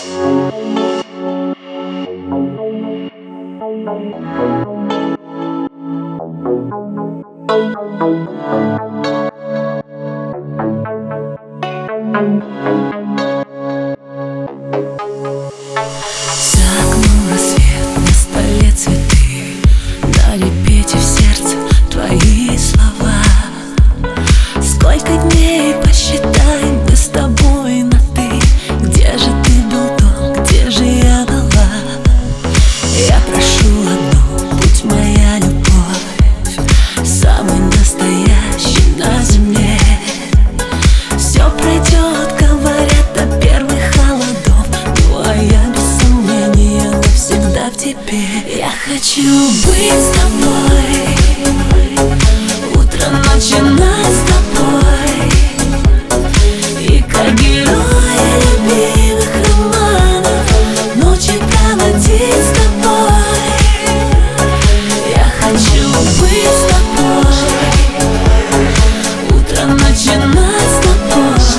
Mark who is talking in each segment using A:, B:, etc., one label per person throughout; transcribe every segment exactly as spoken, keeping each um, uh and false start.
A: окном рассвет, на столе цветы, на репете в сердце твои слова. Сколько дней посчитаем мы с тобой на ты? Где же ты был дом, где же я была? Я прошу одну, будь моя любовь, самый настоящий на земле. Все пройдет, говорят, до первых холодов, ну а я без сомнения навсегда в тебе. Я хочу быть с тобой, утро начинать с тобой, и как герои любимых романов ночи проводить с тобой. Я хочу быть с тобой, утро начинать с тобой,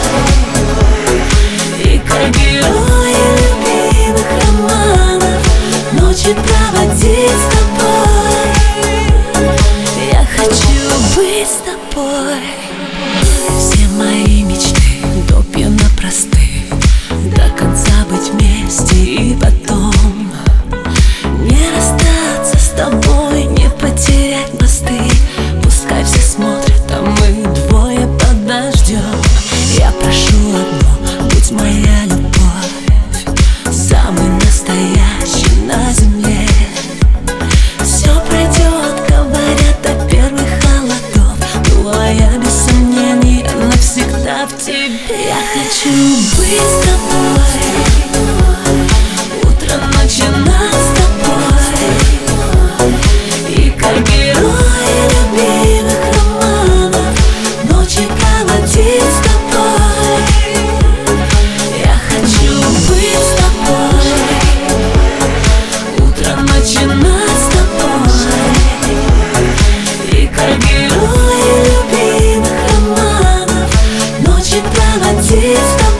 A: и как герои любимых романов ночи проводить с тобой. Я хочу быть с тобой. Все мои мечты до пьяна просты, до конца быть вместе и потом не расстаться с тобой, не потерять мосты. Пускай все смотрят, а мы двое подождем. Я прошу одну, будь моя любовь, самый настоящий на земле. Все пройдет, говорят, до первых холодов, ну а я без сомнения навсегда в тебе. Я хочу быть с тобой, утро начинать с тобой, и как герои любимых романов ночи проводить с тобой. Я хочу быть с тобой, утро начинать с тобой, и как герои любимых романов ночи проводить с тобой.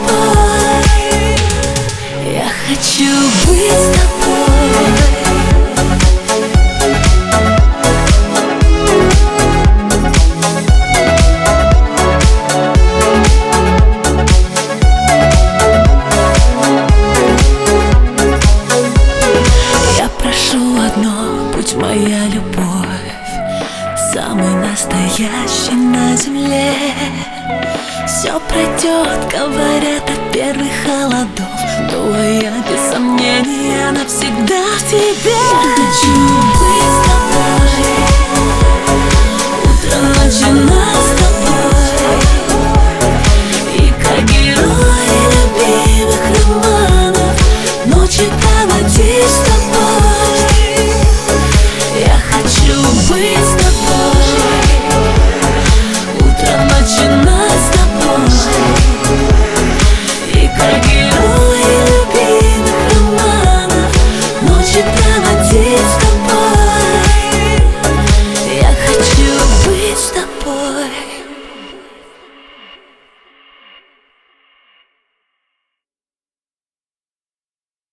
A: Я хочу быть с тобой. Я прошу одно, будь моя любовь, самый настоящий на земле. Все пройдет, говорят, от первых холодов, но я без сомнения навсегда в тебе. Я хочу